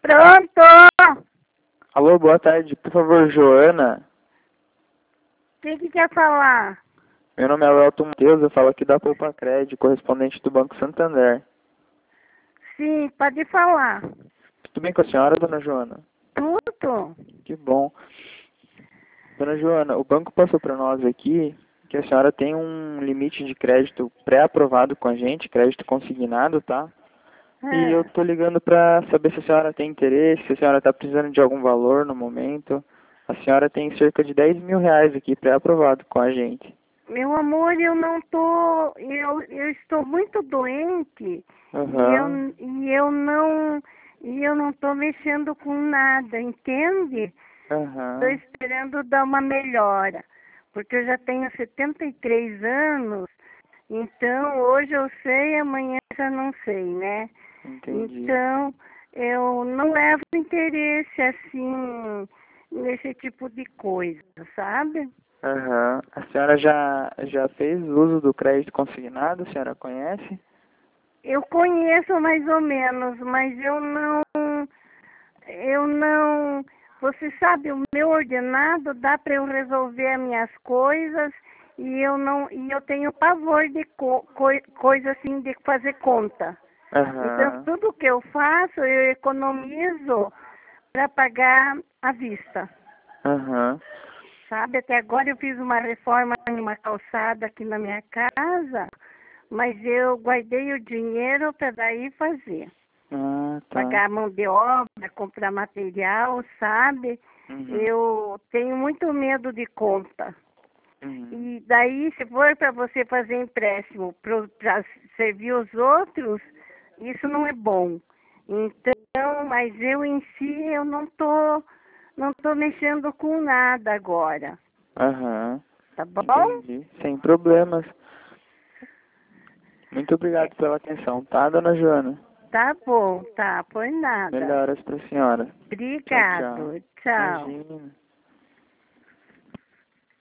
Pronto! Alô, boa tarde. Por favor, Joana. Quem que quer falar? Meu nome é Elton Matheus, eu falo aqui da Poupa Crédito, correspondente do Banco Santander. Sim, pode falar. Tudo bem com a senhora, dona Joana? Tudo? Que bom. Dona Joana, o banco passou para nós aqui que a senhora tem um limite de crédito pré-aprovado com a gente, crédito consignado, tá? E eu É. tô ligando para saber se a senhora tem interesse, se a senhora está precisando de algum valor no momento. A senhora tem cerca de 10 mil reais aqui pré-aprovado com a gente. Meu amor, eu não tô. Eu estou muito doente Aham, e eu não tô mexendo com nada, entende? Estou aham, esperando dar uma melhora, porque eu já tenho 73 anos, então hoje eu sei, amanhã já não sei, né? entendi. Então, eu não levo interesse assim nesse tipo de coisa, sabe? Aham. A senhora já fez uso do crédito consignado? A senhora conhece? Eu conheço mais ou menos, mas eu não, você sabe, o meu ordenado dá para eu resolver as minhas coisas e eu não, e eu tenho pavor de coisa assim de fazer conta. Então, Aham, tudo que eu faço, eu economizo para pagar à vista. aham, Sabe, até agora eu fiz uma reforma em uma calçada aqui na minha casa, mas eu guardei o dinheiro para daí fazer. ah, tá. Pagar a mão de obra, comprar material, sabe? Uhum, Eu tenho muito medo de conta. uhum, E daí, se for para você fazer empréstimo para servir os outros, isso não é bom. Então, mas eu em si, eu não tô mexendo com nada agora. aham, Tá bom? entendi. Sem problemas. Muito É, obrigado pela atenção, tá, dona Joana? tá bom, tá, por nada. Melhoras pra senhora. Tchau, tchau. Obrigado, tchau. Imagina.